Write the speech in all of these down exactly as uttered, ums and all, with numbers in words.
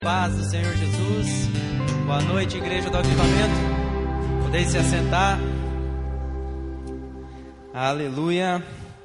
Paz do Senhor Jesus. Boa noite, Igreja do Avivamento. Podem se assentar. Aleluia.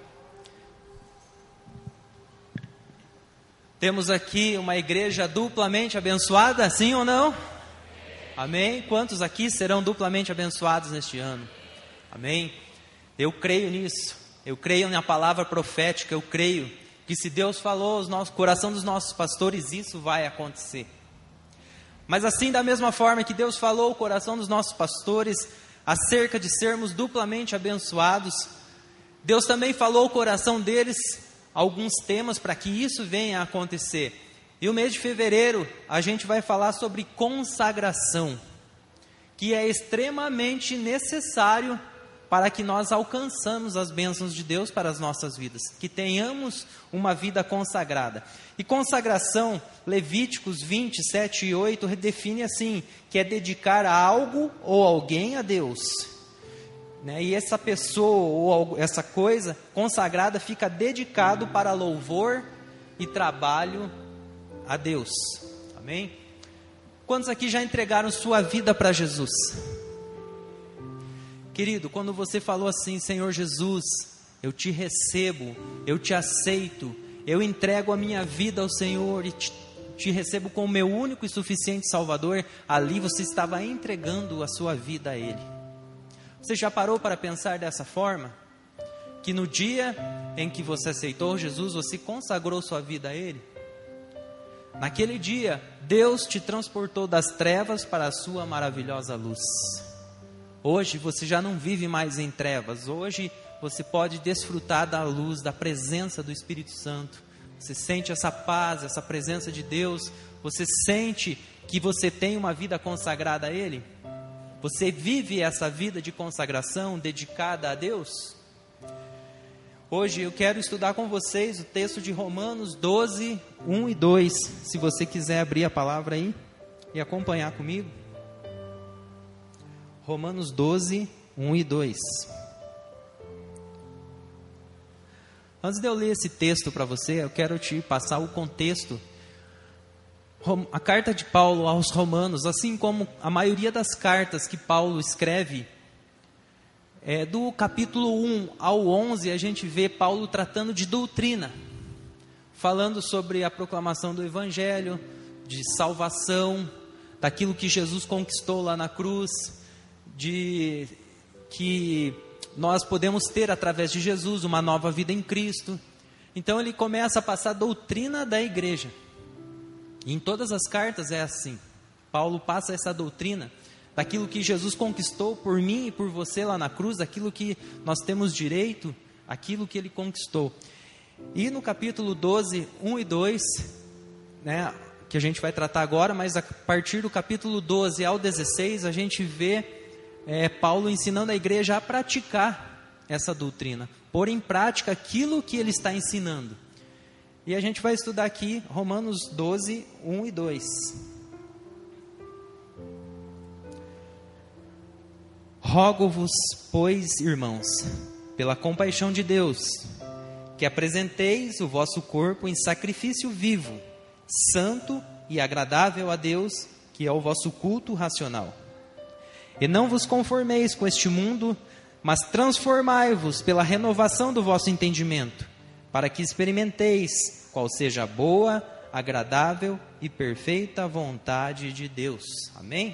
Temos aqui uma igreja duplamente abençoada, sim ou não? Amém? Quantos aqui serão duplamente abençoados neste ano? Amém? Eu creio nisso. Eu creio na palavra profética. Eu creio que se Deus falou aos nossos coração dos nossos pastores, isso vai acontecer. Mas assim, da mesma forma que Deus falou ao coração dos nossos pastores acerca de sermos duplamente abençoados, Deus também falou ao coração deles alguns temas para que isso venha a acontecer. E o mês de fevereiro a gente vai falar sobre consagração, que é extremamente necessário para que nós alcançamos as bênçãos de Deus para as nossas vidas, que tenhamos uma vida consagrada. E consagração, Levíticos vinte, sete e oito, define assim, que é dedicar algo ou alguém a Deus, né? E essa pessoa ou essa coisa consagrada fica dedicado para louvor e trabalho a Deus. Amém? Quantos aqui já entregaram sua vida para Jesus? Querido, quando você falou assim, Senhor Jesus, eu te recebo, eu te aceito, eu entrego a minha vida ao Senhor e te, te recebo como meu único e suficiente Salvador, ali você estava entregando a sua vida a Ele. Você já parou para pensar dessa forma? Que no dia em que você aceitou Jesus, você consagrou sua vida a Ele? Naquele dia, Deus te transportou das trevas para a sua maravilhosa luz. Hoje você já não vive mais em trevas. Hoje você pode desfrutar da luz, da presença do Espírito Santo. Você sente essa paz, essa presença de Deus. Você sente que você tem uma vida consagrada a Ele? Você vive essa vida de consagração dedicada a Deus? Hoje eu quero estudar com vocês o texto de Romanos doze, um e dois. Se você quiser abrir a palavra aí e acompanhar comigo. Romanos doze, um e dois. Antes de eu ler esse texto para você, eu quero te passar o contexto. A carta de Paulo aos Romanos, assim como a maioria das cartas que Paulo escreve, é, do capítulo um ao onze, a gente vê Paulo tratando de doutrina, falando sobre a proclamação do Evangelho, de salvação, daquilo que Jesus conquistou lá na cruz, de que nós podemos ter através de Jesus uma nova vida em Cristo. Então ele começa a passar a doutrina da igreja, e em todas as cartas é assim. Paulo passa essa doutrina daquilo que Jesus conquistou por mim e por você lá na cruz, daquilo que nós temos direito, aquilo que ele conquistou. E no capítulo doze, um e dois, né, que a gente vai tratar agora, mas a partir do capítulo doze ao dezesseis, a gente vê É, Paulo ensinando a igreja a praticar essa doutrina, pôr em prática aquilo que ele está ensinando. E a gente vai estudar aqui Romanos doze, um e dois. Rogo-vos, pois, irmãos, pela compaixão de Deus, que apresenteis o vosso corpo em sacrifício vivo, santo e agradável a Deus, que é o vosso culto racional. E não vos conformeis com este mundo, mas transformai-vos pela renovação do vosso entendimento, para que experimenteis qual seja a boa, agradável e perfeita vontade de Deus. Amém?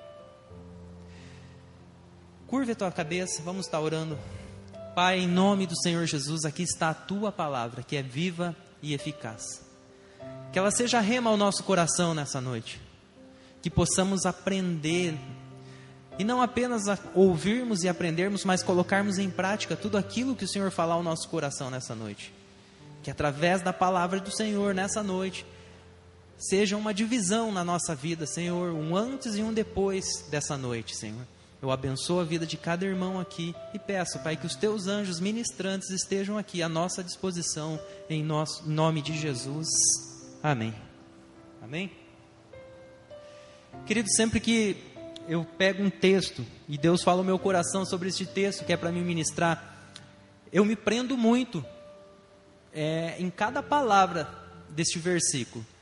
Curva a tua cabeça, vamos estar orando. Pai, em nome do Senhor Jesus, aqui está a tua palavra, que é viva e eficaz. Que ela seja rema ao nosso coração nessa noite, que possamos aprender. E não apenas ouvirmos e aprendermos, mas colocarmos em prática tudo aquilo que o Senhor falar ao nosso coração nessa noite. Que através da palavra do Senhor nessa noite, seja uma divisão na nossa vida, Senhor, um antes e um depois dessa noite, Senhor. Eu abençoo a vida de cada irmão aqui e peço, Pai, que os teus anjos ministrantes estejam aqui à nossa disposição, em nosso, nome de Jesus. Amém. Amém? Querido, sempre que eu pego um texto e Deus fala ao meu coração sobre este texto que é para me ministrar, eu me prendo muito é, em cada palavra deste versículo.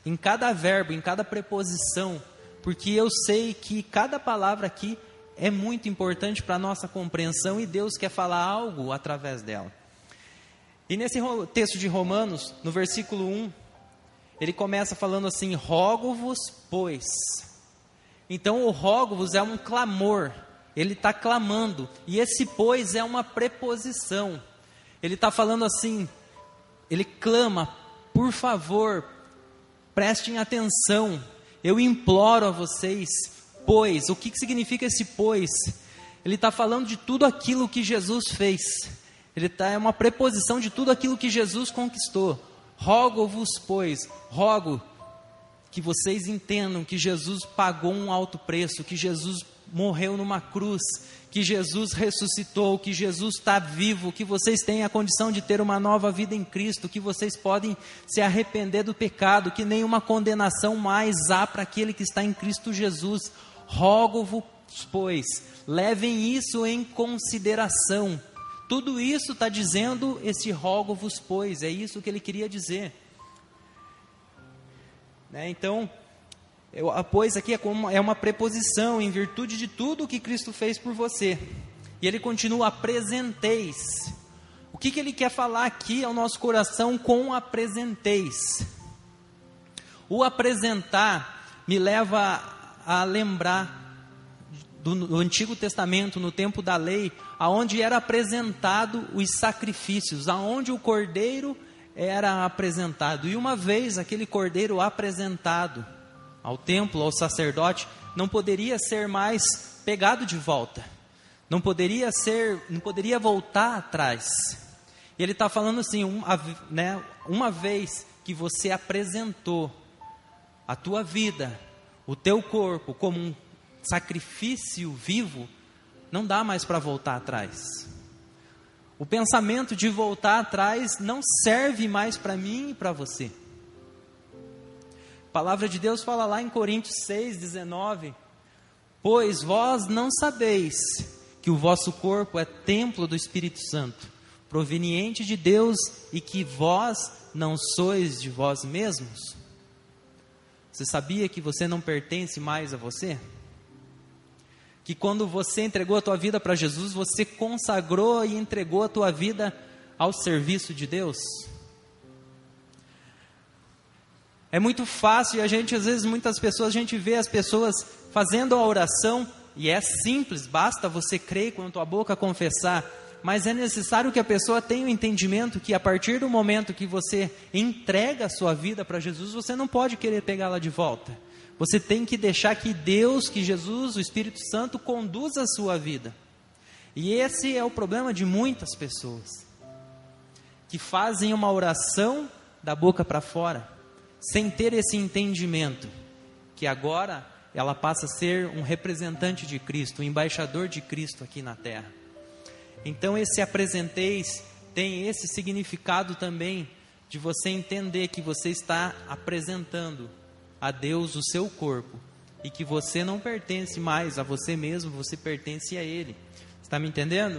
em cada verbo, em cada preposição, porque eu sei que cada palavra aqui é muito importante para a nossa compreensão e Deus quer falar algo através dela. E nesse texto de Romanos, no versículo um, ele começa falando assim: rogo-vos, pois. Então o rogo-vos é um clamor, ele está clamando, e esse pois é uma preposição. Ele está falando assim, ele clama, por favor, prestem atenção, eu imploro a vocês, pois. O que, que significa esse pois? Ele está falando de tudo aquilo que Jesus fez. Ele tá, é uma preposição de tudo aquilo que Jesus conquistou. Rogo-vos, pois, rogo que vocês entendam que Jesus pagou um alto preço, que Jesus morreu numa cruz, que Jesus ressuscitou, que Jesus está vivo, que vocês têm a condição de ter uma nova vida em Cristo, que vocês podem se arrepender do pecado, que nenhuma condenação mais há para aquele que está em Cristo Jesus. Rogo-vos, pois, levem isso em consideração. Tudo isso está dizendo esse rogo-vos, pois, é isso que ele queria dizer. Né? Então, eu, a pois aqui é, como, é uma preposição em virtude de tudo o que Cristo fez por você. E ele continua, apresenteis. O que, que ele quer falar aqui ao nosso coração com apresenteis? O apresentar me leva a lembrar do, do Antigo Testamento, no tempo da lei, aonde era apresentado os sacrifícios, aonde o cordeiro era apresentado. E uma vez aquele cordeiro apresentado ao templo, ao sacerdote, não poderia ser mais pegado de volta, não poderia ser, não poderia voltar atrás. E ele está falando assim, uma, né, uma vez que você apresentou a tua vida, o teu corpo como um sacrifício vivo, não dá mais para voltar atrás. O pensamento de voltar atrás não serve mais para mim e para você. A palavra de Deus fala lá em Coríntios seis, dezenove: pois vós não sabeis que o vosso corpo é templo do Espírito Santo, proveniente de Deus, e que vós não sois de vós mesmos? Você sabia que você não pertence mais a você? Que quando você entregou a tua vida para Jesus, você consagrou e entregou a tua vida ao serviço de Deus? É muito fácil, e a gente, às vezes, muitas pessoas, a gente vê as pessoas fazendo a oração, e é simples, basta você crer com a tua boca confessar, mas é necessário que a pessoa tenha o entendimento que a partir do momento que você entrega a sua vida para Jesus, você não pode querer pegá-la de volta. Você tem que deixar que Deus, que Jesus, o Espírito Santo, conduza a sua vida. E esse é o problema de muitas pessoas, que fazem uma oração da boca para fora, sem ter esse entendimento, que agora ela passa a ser um representante de Cristo, um embaixador de Cristo aqui na terra. Então esse apresenteis tem esse significado também, de você entender que você está apresentando a Deus o seu corpo, e que você não pertence mais a você mesmo, você pertence a Ele. Está me entendendo?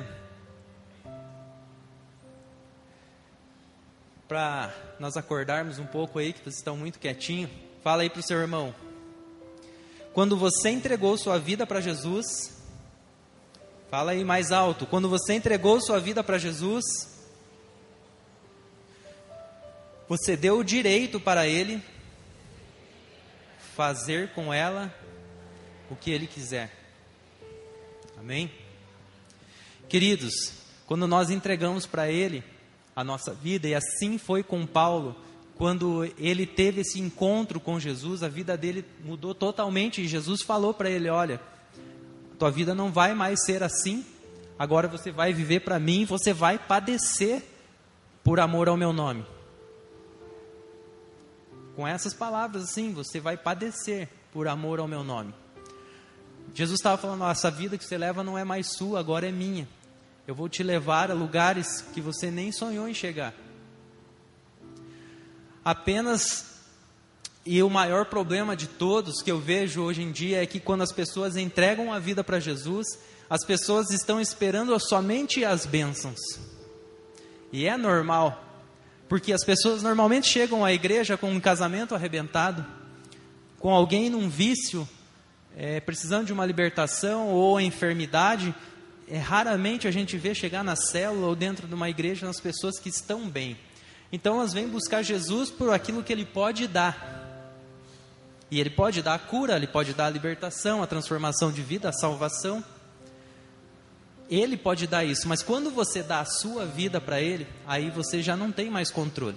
Para nós acordarmos um pouco aí, que vocês estão muito quietinhos, fala aí para o seu irmão: quando você entregou sua vida para Jesus, fala aí mais alto, quando você entregou sua vida para Jesus, você deu o direito para Ele fazer com ela o que Ele quiser. Amém? Queridos, quando nós entregamos para Ele a nossa vida, e assim foi com Paulo, quando ele teve esse encontro com Jesus, a vida dele mudou totalmente, e Jesus falou para ele: olha, tua vida não vai mais ser assim, agora você vai viver para mim, você vai padecer por amor ao meu nome. Com essas palavras assim, você vai padecer por amor ao meu nome. Jesus estava falando: oh, essa vida que você leva não é mais sua, agora é minha. Eu vou te levar a lugares que você nem sonhou em chegar. Apenas, e o maior problema de todos que eu vejo hoje em dia é que quando as pessoas entregam a vida para Jesus, as pessoas estão esperando somente as bênçãos. E é normal Porque as pessoas normalmente chegam à igreja com um casamento arrebentado, com alguém num vício, é, precisando de uma libertação ou enfermidade. É, raramente a gente vê chegar na célula ou dentro de uma igreja nas pessoas que estão bem. Então elas vêm buscar Jesus por aquilo que Ele pode dar. E Ele pode dar a cura, Ele pode dar a libertação, a transformação de vida, a salvação. Ele pode dar isso, mas quando você dá a sua vida para Ele, aí você já não tem mais controle.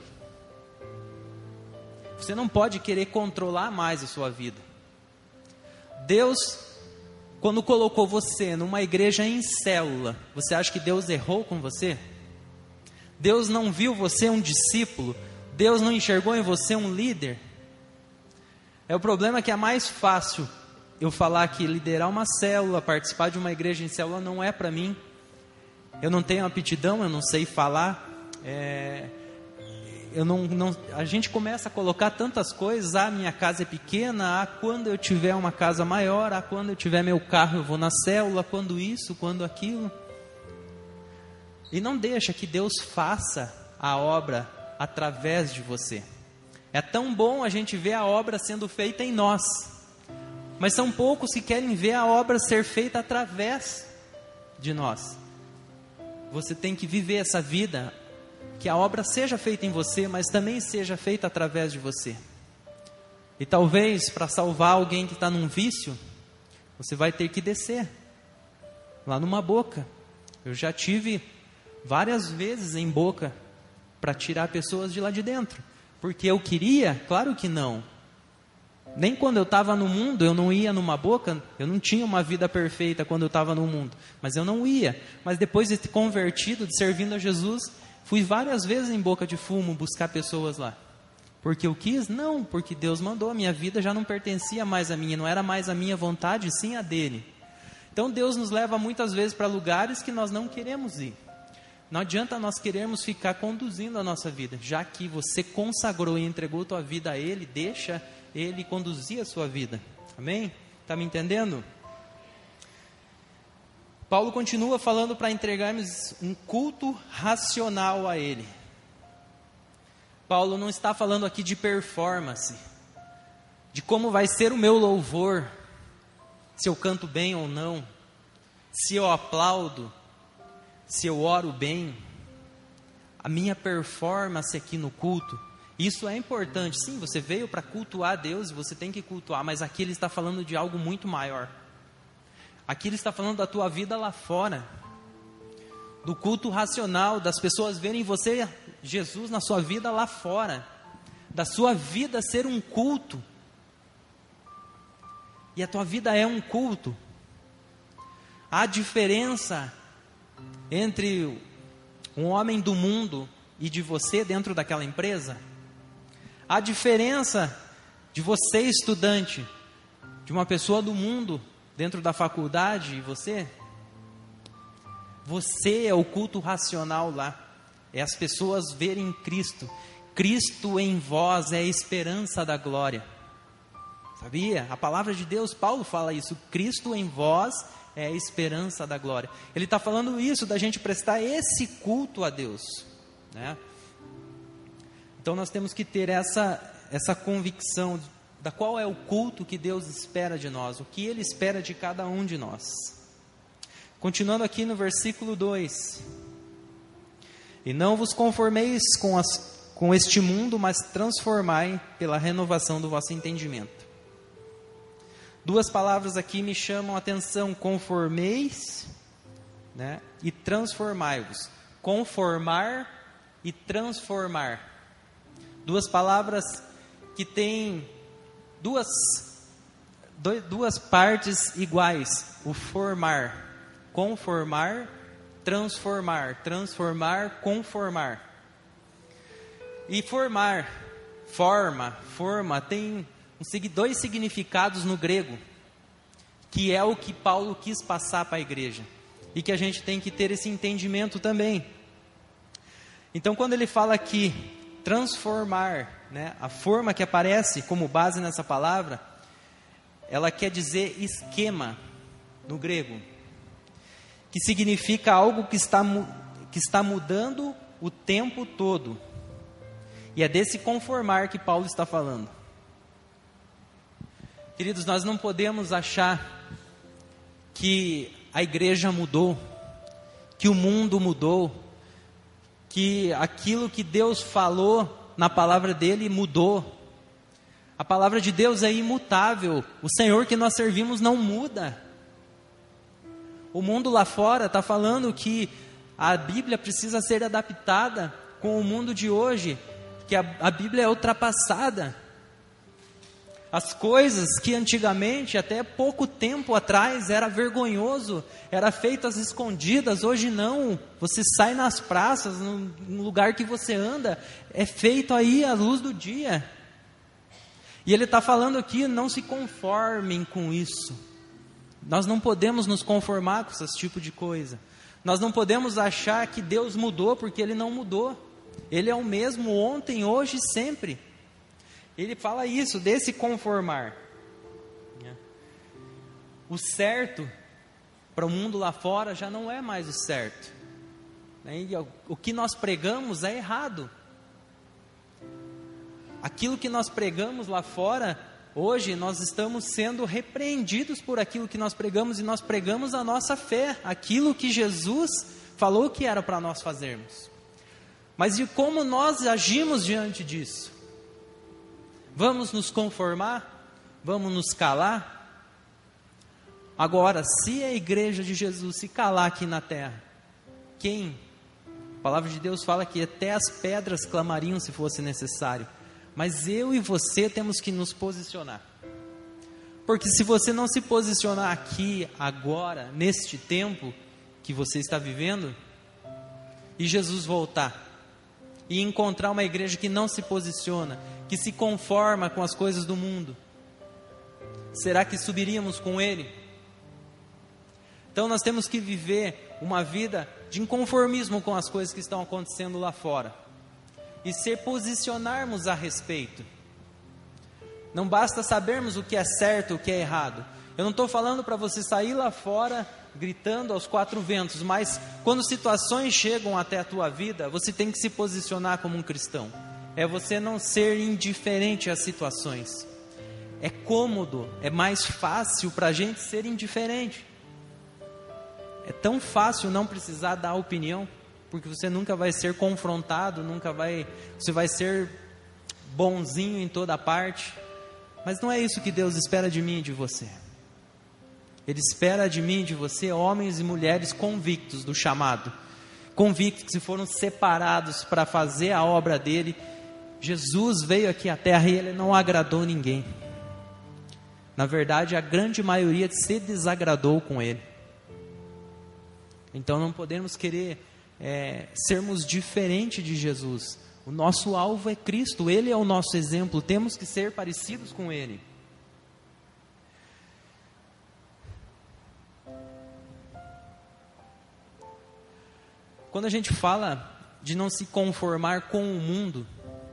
Você não pode querer controlar mais a sua vida. Deus, quando colocou você numa igreja em célula, você acha que Deus errou com você? Deus não viu você um discípulo? Deus não enxergou em você um líder? É o problema que é mais fácil eu falar que liderar uma célula, participar de uma igreja em célula não é para mim. Eu não tenho aptidão, eu não sei falar. É, eu não, não, a gente começa a colocar tantas coisas. Ah, minha casa é pequena. Ah, quando eu tiver uma casa maior. Ah, quando eu tiver meu carro eu vou na célula. Quando isso, quando aquilo. E não deixa que Deus faça a obra através de você. É tão bom a gente ver a obra sendo feita em nós, mas são poucos que querem ver a obra ser feita através de nós. Você tem que viver essa vida, que a obra seja feita em você, mas também seja feita através de você. E talvez para salvar alguém que está num vício, você vai ter que descer lá numa boca. Eu já tive várias vezes em boca para tirar pessoas de lá de dentro. Porque eu queria? Claro que não. Nem quando eu estava no mundo, eu não ia numa boca. Eu não tinha uma vida perfeita quando eu estava no mundo. Mas eu não ia. Mas depois de ter convertido, de servindo a Jesus, fui várias vezes em boca de fumo buscar pessoas lá. Porque eu quis? Não, porque Deus mandou. A minha vida já não pertencia mais a mim. Não era mais a minha vontade, sim a dele. Então Deus nos leva muitas vezes para lugares que nós não queremos ir. Não adianta nós querermos ficar conduzindo a nossa vida, já que você consagrou e entregou a tua vida a Ele, deixa Ele conduzir a sua vida. Amém? Está me entendendo? Paulo continua falando para entregarmos um culto racional a Ele. Paulo não está falando aqui de performance, de como vai ser o meu louvor, se eu canto bem ou não, se eu aplaudo, se eu oro bem, a minha performance aqui no culto, isso é importante. Sim, você veio para cultuar a Deus e você tem que cultuar, mas aqui ele está falando de algo muito maior. Aqui ele está falando da tua vida lá fora, do culto racional, das pessoas verem você, Jesus, na sua vida lá fora, da sua vida ser um culto. E a tua vida é um culto. Há diferença entre um homem do mundo e de você dentro daquela empresa? Há diferença de você, estudante, de uma pessoa do mundo dentro da faculdade e você? Você é o culto racional lá. É as pessoas verem Cristo. Cristo em vós é a esperança da glória. Sabia? A palavra de Deus, Paulo fala isso. Cristo em vós é a esperança da glória. Ele está falando isso, da gente prestar esse culto a Deus, né? Então nós temos que ter essa, essa convicção da qual é o culto que Deus espera de nós, o que Ele espera de cada um de nós. Continuando aqui no versículo dois. E não vos conformeis com, as, com este mundo, mas transformai pela renovação do vosso entendimento. Duas palavras aqui me chamam a atenção: conformeis, né, e transformai-vos. Conformar e transformar. Duas palavras que têm duas, dois, duas partes iguais. O formar, conformar, transformar. Transformar, conformar. E formar, forma, forma, tem dois significados no grego, que é o que Paulo quis passar para a igreja, e que a gente tem que ter esse entendimento também. Então quando ele fala aqui, transformar, né, a forma que aparece como base nessa palavra, ela quer dizer esquema, no grego, que significa algo que está, que está mudando o tempo todo. E é desse conformar que Paulo está falando. Queridos, nós não podemos achar que a igreja mudou, que o mundo mudou, que aquilo que Deus falou na palavra dele mudou. A palavra de Deus é imutável. O Senhor que nós servimos não muda. O mundo lá fora está falando que a Bíblia precisa ser adaptada com o mundo de hoje, que a, a Bíblia é ultrapassada. As coisas que antigamente, até pouco tempo atrás, era vergonhoso, era feito às escondidas, hoje não. Você sai nas praças, no, no lugar que você anda, é feito aí à luz do dia. E ele está falando aqui, não se conformem com isso. Nós não podemos nos conformar com esse tipo de coisa. Nós não podemos achar que Deus mudou, porque Ele não mudou. Ele é o mesmo ontem, hoje e sempre. Ele fala isso, desse conformar. O certo para o mundo lá fora já não é mais o certo. E o que nós pregamos é errado. Aquilo que nós pregamos lá fora, hoje nós estamos sendo repreendidos por aquilo que nós pregamos, e nós pregamos a nossa fé, aquilo que Jesus falou que era para nós fazermos. Mas de como nós agimos diante disso? Vamos nos conformar? Vamos nos calar? Agora, se a igreja de Jesus se calar aqui na terra, quem? A palavra de Deus fala que até as pedras clamariam se fosse necessário. Mas eu e você temos que nos posicionar. Porque se você não se posicionar aqui, agora, neste tempo que você está vivendo, e Jesus voltar, e encontrar uma igreja que não se posiciona, que se conforma com as coisas do mundo, será que subiríamos com Ele? Então nós temos que viver uma vida de inconformismo com as coisas que estão acontecendo lá fora, e se posicionarmos a respeito. Não basta sabermos o que é certo e o que é errado. Eu não estou falando para você sair lá fora gritando aos quatro ventos, mas quando situações chegam até a tua vida, você tem que se posicionar como um cristão. É você não ser indiferente às situações. É cômodo, é mais fácil para a gente ser indiferente. É tão fácil não precisar dar opinião, porque você nunca vai ser confrontado, nunca vai, você vai ser bonzinho em toda parte. Mas não é isso que Deus espera de mim e de você. Ele espera de mim e de você homens e mulheres convictos do chamado, convictos que foram separados para fazer a obra dele. Jesus veio aqui à terra e ele não agradou ninguém. Na verdade, a grande maioria se desagradou com ele. Então não podemos querer É, sermos diferentes de Jesus. O nosso alvo é Cristo, Ele é o nosso exemplo, temos que ser parecidos com Ele. Quando a gente fala de não se conformar com o mundo,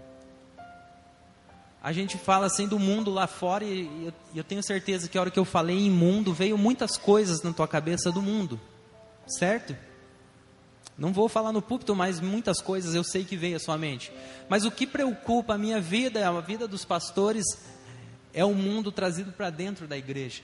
a gente fala assim do mundo lá fora, e eu, eu tenho certeza que a hora que eu falei em mundo, veio muitas coisas na tua cabeça do mundo, certo? Não vou falar no púlpito, mas muitas coisas eu sei que veio à sua mente. Mas o que preocupa a minha vida, a vida dos pastores, é o mundo trazido para dentro da igreja.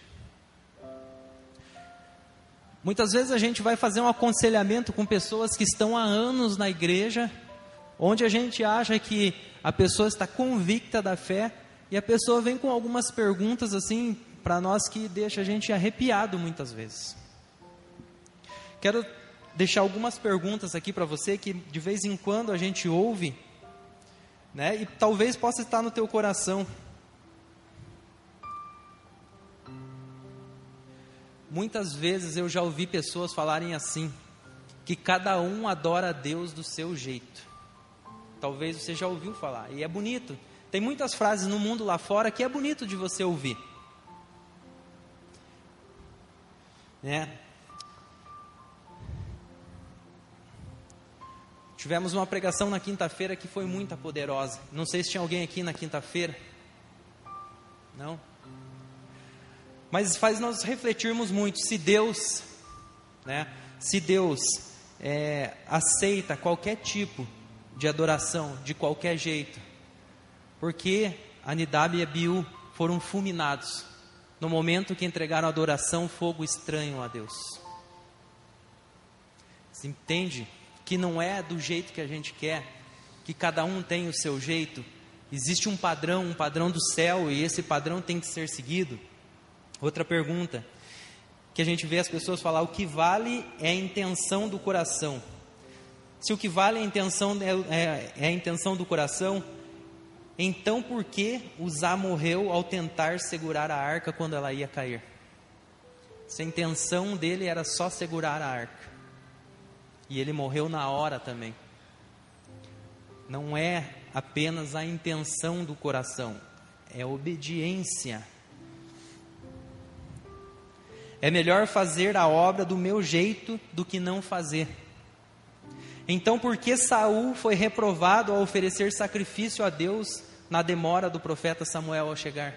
Muitas vezes a gente vai fazer um aconselhamento com pessoas que estão há anos na igreja, onde a gente acha que a pessoa está convicta da fé, e a pessoa vem com algumas perguntas assim, para nós, que deixa a gente arrepiado muitas vezes. Quero deixar algumas perguntas aqui para você, que de vez em quando a gente ouve, né, e talvez possa estar no teu coração. Muitas vezes eu já ouvi pessoas falarem assim, que cada um adora a Deus do seu jeito. Talvez você já ouviu falar, e é bonito. Tem muitas frases no mundo lá fora que é bonito de você ouvir, né? Tivemos uma pregação na quinta-feira que foi muito poderosa. Não sei se tinha alguém aqui na quinta-feira. Não? Mas faz nós refletirmos muito. Se Deus, né, se Deus é, aceita qualquer tipo de adoração, de qualquer jeito, porque Anidab e Abiú foram fulminados no momento que entregaram adoração, fogo estranho a Deus. Você entende que não é do jeito que a gente quer, que cada um tem o seu jeito? Existe um padrão, um padrão do céu, e esse padrão tem que ser seguido. Outra pergunta que a gente vê as pessoas falar: o que vale é a intenção do coração. Se o que vale é a intenção, é, é, é a intenção do coração, então por que Uzá morreu ao tentar segurar a arca quando ela ia cair? Se a intenção dele era só segurar a arca, e ele morreu na hora também. Não é apenas a intenção do coração, é a obediência. É melhor fazer a obra do meu jeito do que não fazer. Então, por que Saul foi reprovado ao oferecer sacrifício a Deus na demora do profeta Samuel ao chegar?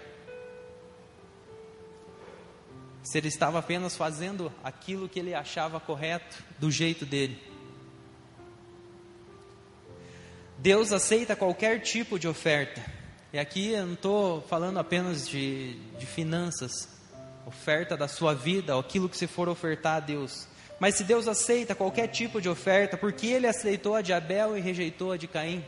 Se ele estava apenas fazendo aquilo que ele achava correto, do jeito dele. Deus aceita qualquer tipo de oferta. E aqui eu não estou falando apenas de, de finanças, oferta da sua vida, aquilo que você for ofertar a Deus. Mas se Deus aceita qualquer tipo de oferta, por que Ele aceitou a de Abel e rejeitou a de Caim?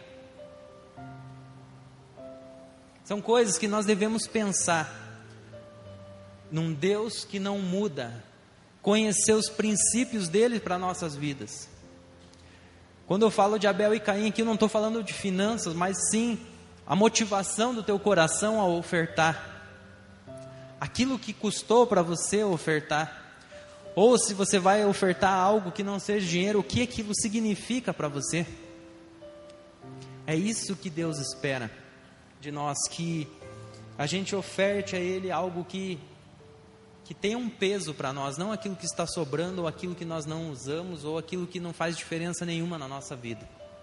São coisas que nós devemos pensar. Num Deus que não muda, conhecer os princípios dele para nossas vidas. Quando eu falo de Abel e Caim aqui, eu não estou falando de finanças, mas sim a motivação do teu coração ao ofertar. Aquilo que custou para você ofertar. Ou se você vai ofertar algo que não seja dinheiro, o que aquilo significa para você? É isso que Deus espera de nós, que a gente oferte a Ele algo que, que tenha um peso para nós, não aquilo que está sobrando, ou aquilo que nós não usamos, ou aquilo que não faz diferença nenhuma na nossa vida.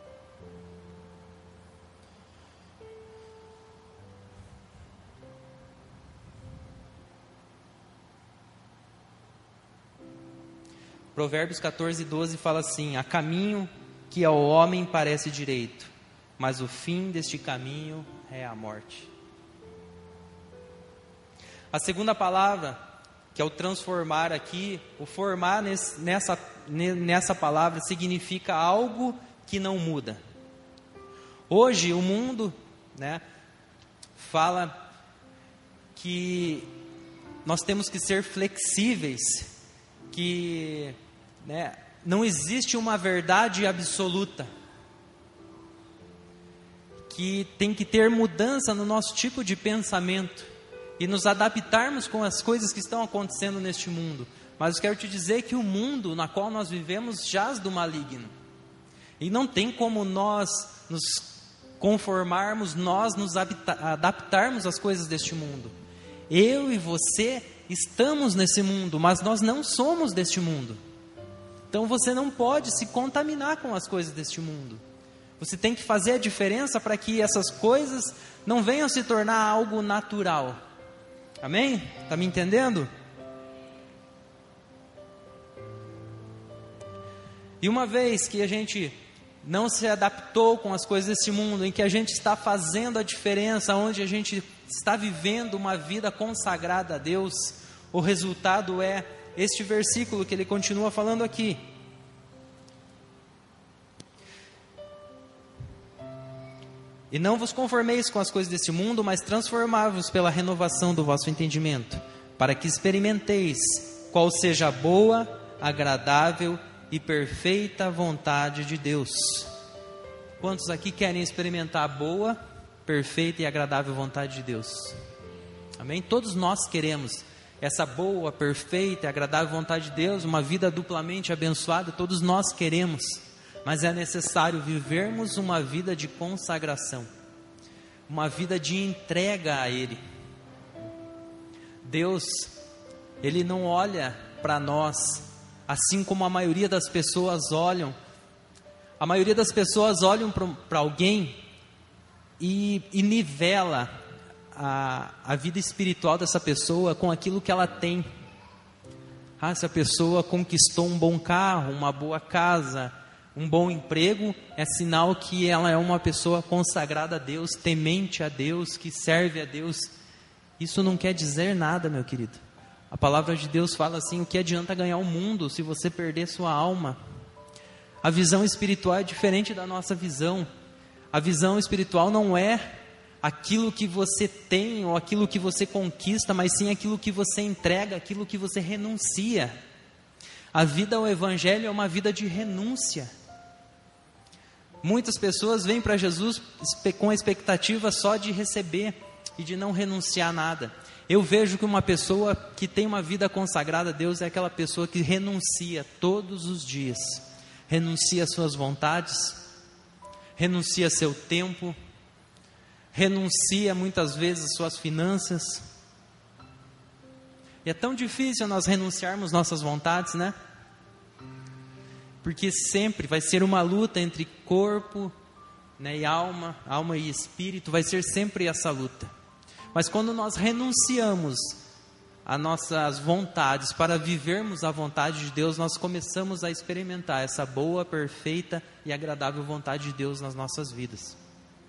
Provérbios catorze, doze fala assim: há caminho que ao homem parece direito, mas o fim deste caminho é a morte. A segunda palavra, que é o transformar aqui, o formar nesse, nessa, nessa palavra significa algo que não muda. Hoje o mundo, né, fala que nós temos que ser flexíveis, que né, não existe uma verdade absoluta, que tem que ter mudança no nosso tipo de pensamento e nos adaptarmos com as coisas que estão acontecendo neste mundo. Mas eu quero te dizer que o mundo na qual nós vivemos jaz do maligno, e não tem como nós nos conformarmos, nós nos adaptarmos às coisas deste mundo. Eu e você estamos nesse mundo, mas nós não somos deste mundo. Então você não pode se contaminar com as coisas deste mundo. Você tem que fazer a diferença para que essas coisas não venham se tornar algo natural. Amém? Está me entendendo? E uma vez que a gente não se adaptou com as coisas desse mundo, em que a gente está fazendo a diferença, onde a gente está vivendo uma vida consagrada a Deus, o resultado é este versículo que ele continua falando aqui. E não vos conformeis com as coisas desse mundo, mas transformai-vos pela renovação do vosso entendimento, para que experimenteis qual seja a boa, agradável e perfeita vontade de Deus. Quantos aqui querem experimentar a boa, perfeita e agradável vontade de Deus? Amém? Todos nós queremos essa boa, perfeita e agradável vontade de Deus, uma vida duplamente abençoada, todos nós queremos. Mas é necessário vivermos uma vida de consagração, uma vida de entrega a Ele. Deus, Ele não olha para nós assim como a maioria das pessoas olham. A maioria das pessoas olham para alguém e, e nivela a, a vida espiritual dessa pessoa com aquilo que ela tem. Ah, essa pessoa conquistou um bom carro, uma boa casa, Um bom emprego é sinal que ela é uma pessoa consagrada a Deus, temente a Deus, que serve a Deus. Isso não quer dizer nada, meu querido. A palavra de Deus fala assim: o que adianta ganhar o mundo se você perder sua alma? A visão espiritual é diferente da nossa visão. A visão espiritual não é aquilo que você tem ou aquilo que você conquista, mas sim aquilo que você entrega, aquilo que você renuncia. A vida ao Evangelho é uma vida de renúncia. Muitas pessoas vêm para Jesus com a expectativa só de receber e de não renunciar a nada. Eu vejo que uma pessoa que tem uma vida consagrada a Deus é aquela pessoa que renuncia todos os dias. Renuncia às suas vontades, renuncia seu tempo, renuncia muitas vezes às suas finanças. E é tão difícil nós renunciarmos nossas vontades, né? Porque sempre vai ser uma luta entre corpo, né, e alma, alma e espírito, vai ser sempre essa luta. Mas quando nós renunciamos às nossas vontades para vivermos a vontade de Deus, nós começamos a experimentar essa boa, perfeita e agradável vontade de Deus nas nossas vidas.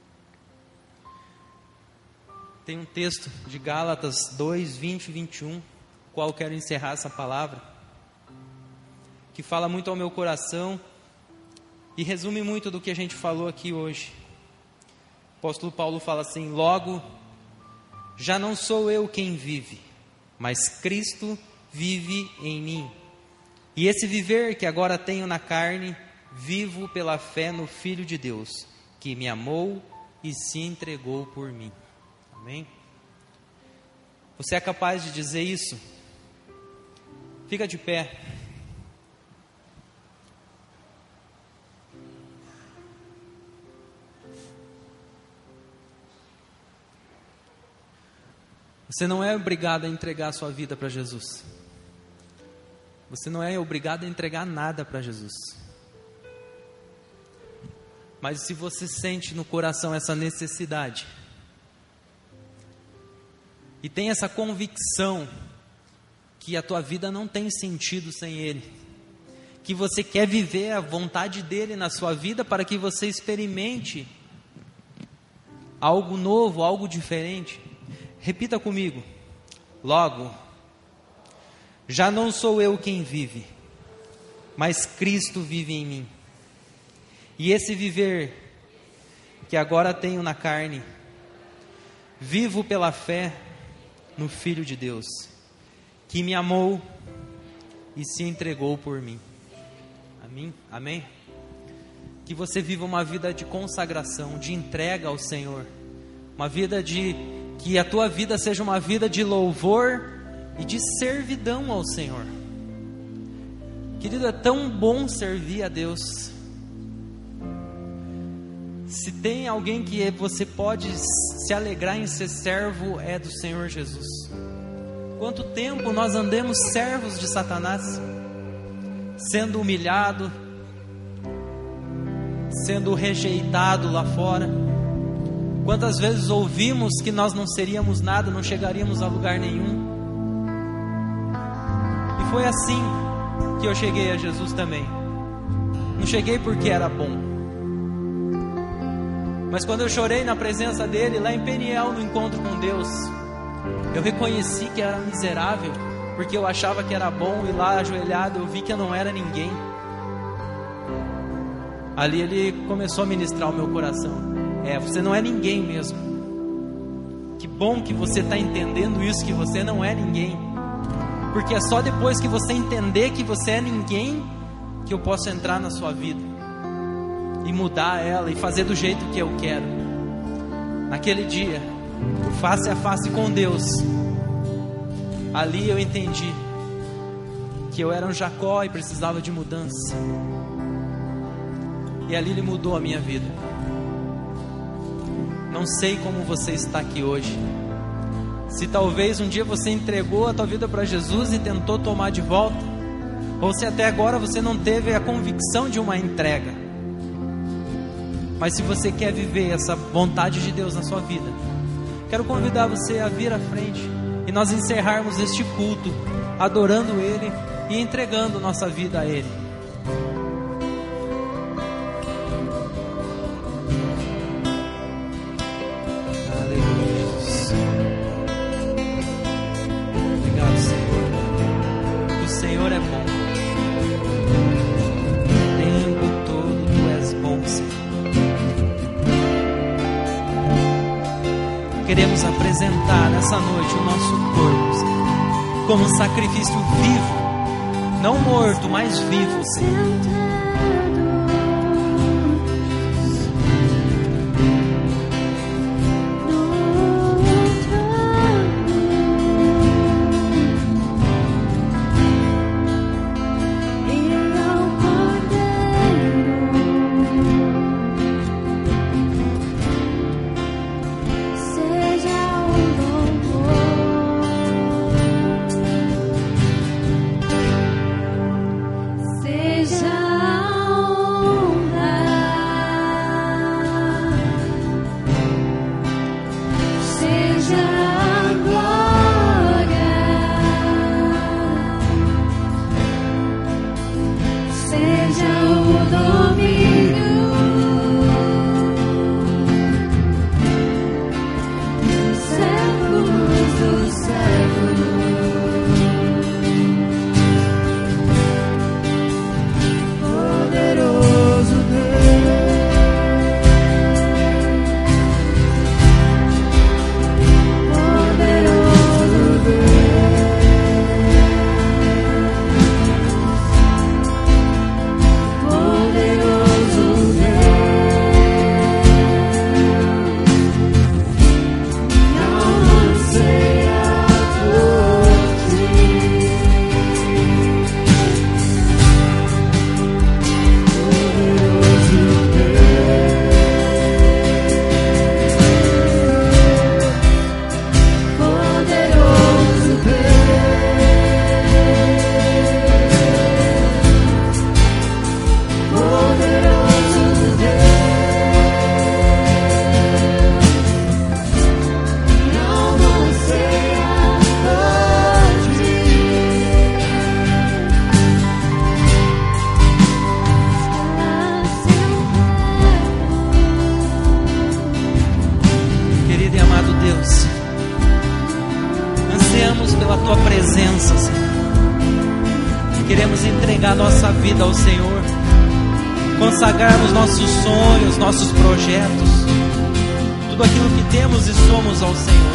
Tem um texto de Gálatas dois, vinte e vinte e um, qual quero encerrar essa palavra, que fala muito ao meu coração e resume muito do que a gente falou aqui hoje. O apóstolo Paulo fala assim: logo, já não sou eu quem vive, mas Cristo vive em mim. E esse viver que agora tenho na carne, vivo pela fé no Filho de Deus, que me amou e se entregou por mim. Amém? Você é capaz de dizer isso? Fica de pé. Você não é obrigado a entregar a sua vida para Jesus. Você não é obrigado a entregar nada para Jesus. Mas se você sente no coração essa necessidade, e tem essa convicção que a tua vida não tem sentido sem Ele, que você quer viver a vontade dEle na sua vida para que você experimente algo novo, algo diferente, repita comigo: logo, já não sou eu quem vive, mas Cristo vive em mim. E esse viver que agora tenho na carne, vivo pela fé no Filho de Deus, que me amou e se entregou por mim. Amém? Amém? Que você viva uma vida de consagração, de entrega ao Senhor, uma vida de que a tua vida seja uma vida de louvor e de servidão ao Senhor. Querido, é tão bom servir a Deus. Se tem alguém que você pode se alegrar em ser servo, é do Senhor Jesus. Quanto tempo nós andemos servos de Satanás, sendo humilhado, sendo rejeitado lá fora. Quantas vezes ouvimos que nós não seríamos nada, não chegaríamos a lugar nenhum. E foi assim que eu cheguei a Jesus também. Não cheguei porque era bom, mas quando eu chorei na presença dele, lá em Peniel, no encontro com Deus, eu reconheci que era miserável, porque eu achava que era bom, e lá ajoelhado eu vi que eu não era ninguém. Ali ele começou a ministrar o meu coração. É, você não é ninguém mesmo. Que bom que você está entendendo isso, que você não é ninguém. Porque é só depois que você entender que você é ninguém, que eu posso entrar na sua vida e mudar ela e fazer do jeito que eu quero. Naquele dia, face a face com Deus, ali eu entendi que eu era um Jacó e precisava de mudança. E ali Ele mudou a minha vida. Não sei como você está aqui hoje. Se talvez um dia você entregou a tua vida para Jesus e tentou tomar de volta, ou se até agora você não teve a convicção de uma entrega. Mas se você quer viver essa vontade de Deus na sua vida, quero convidar você a vir à frente e nós encerrarmos este culto adorando Ele e entregando nossa vida a Ele. queremos apresentar nessa noite o nosso corpo, Senhor, como um sacrifício vivo, não morto, mas vivo, Senhor. Ao Senhor, consagrarmos nossos sonhos, nossos projetos, tudo aquilo que temos e somos ao Senhor.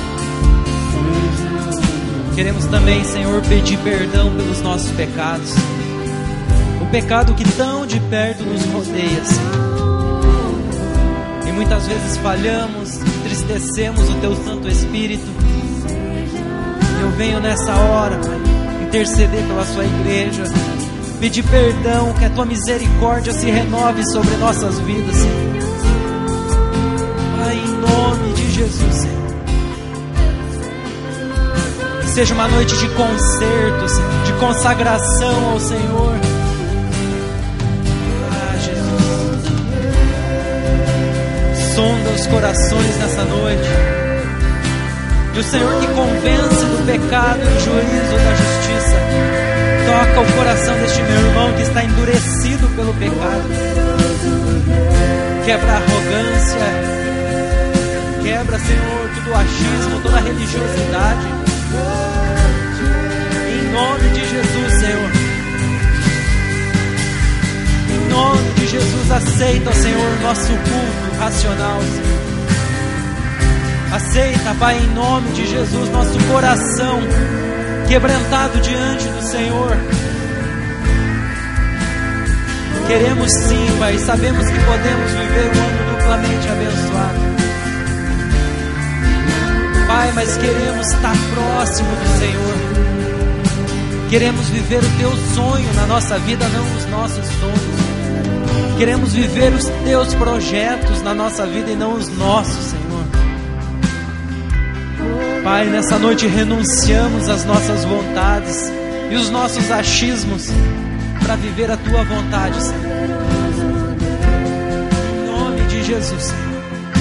Queremos também, Senhor, pedir perdão pelos nossos pecados, o pecado que tão de perto nos rodeia, Senhor. E muitas vezes falhamos, entristecemos o Teu Santo Espírito. Eu venho nessa hora, Pai, interceder pela Sua igreja, pedir perdão, que a Tua misericórdia se renove sobre nossas vidas, Senhor. Pai, em nome de Jesus, Senhor. Que seja uma noite de concerto, Senhor, de consagração ao Senhor. Ah, Jesus. Sonda os corações nessa noite. E o Senhor que convence do pecado, do juízo, da justiça, toca o coração deste meu irmão que está endurecido pelo pecado. Quebra a arrogância. Quebra, Senhor, todo o achismo, toda a religiosidade. Em nome de Jesus, Senhor. Em nome de Jesus, aceita, Senhor, nosso culto racional, Senhor. Aceita, Pai, em nome de Jesus, nosso coração quebrantado diante do Senhor. Queremos sim, Pai, sabemos que podemos viver um ano duplamente abençoado, Pai, mas queremos estar próximo do Senhor. Queremos viver o Teu sonho na nossa vida, não os nossos sonhos. Queremos viver os Teus projetos na nossa vida e não os nossos, Senhor. Pai, nessa noite renunciamos às nossas vontades e os nossos achismos para viver a Tua vontade, Senhor. Em nome de Jesus, Senhor.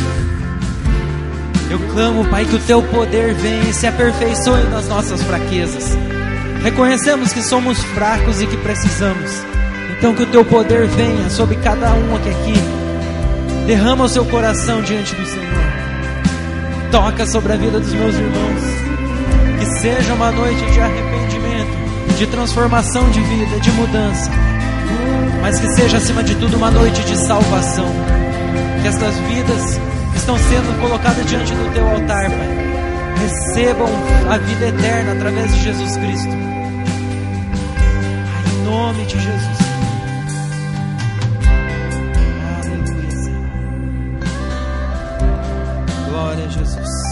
Eu clamo, Pai, que o Teu poder venha e se aperfeiçoe nas nossas fraquezas. Reconhecemos que somos fracos e que precisamos. Então que o Teu poder venha sobre cada um aqui, aqui. Derrama o seu coração diante do Senhor. Toca sobre a vida dos meus irmãos. Que seja uma noite de arrependimento, de transformação de vida, de mudança. Mas que seja acima de tudo uma noite de salvação. Que estas vidas que estão sendo colocadas diante do teu altar, Pai. Recebam a vida eterna através de Jesus Cristo. Em nome de Jesus. Aleluia, Senhor. Glória a Jesus.